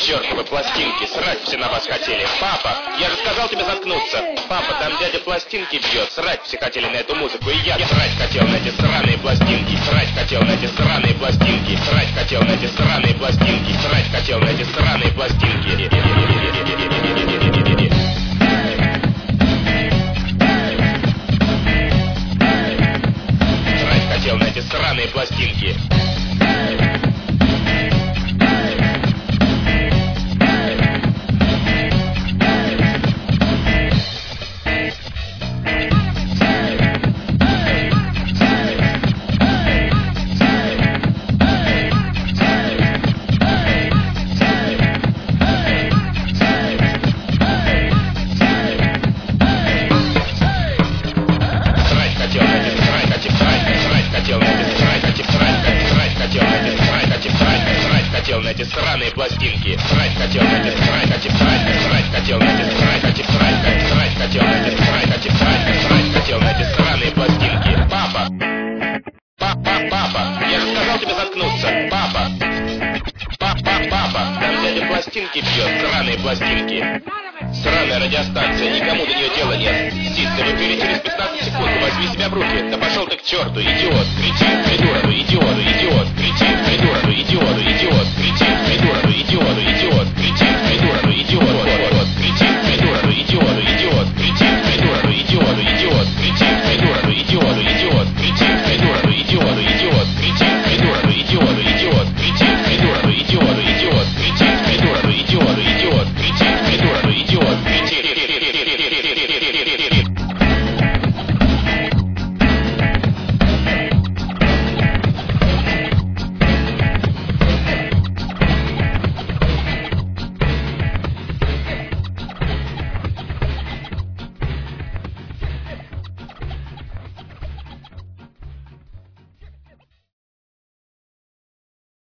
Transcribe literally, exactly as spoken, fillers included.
чертовы пластинки, срать все на вас хотели. Папа, я же сказал тебе заткнуться. Папа, там дядя пластинки бьет, срать все хотели на эту музыку. И я срать хотел на эти сраные пластинки, срать хотел на эти сраные пластинки, срать хотел на эти сраные пластинки, срать хотел на эти сраные пластинки. Срать хотел на эти сраные пластинки. На эти сраные пластинки, срать хотел на эти срать, хотел срать, срать хотел на эти срать, хотел срать, срать хотел на эти срать, хотел срать, срать хотел на эти сраные пластинки. Папа, папа, папа, я же сказал тебе заткнуться. Папа, папа, папа, там дядя пластинки бьет, сраные пластинки. Сраная радиостанция, никому до нее дела нет. Сидцы, в эфире через пятнадцать секунд, возьми себя в руки. Да пошел ты к черту, идиот, кретин, придурок, идиоту, идиот, кретин, придурок, идиоту, идиот, кретин, придурок, идиот.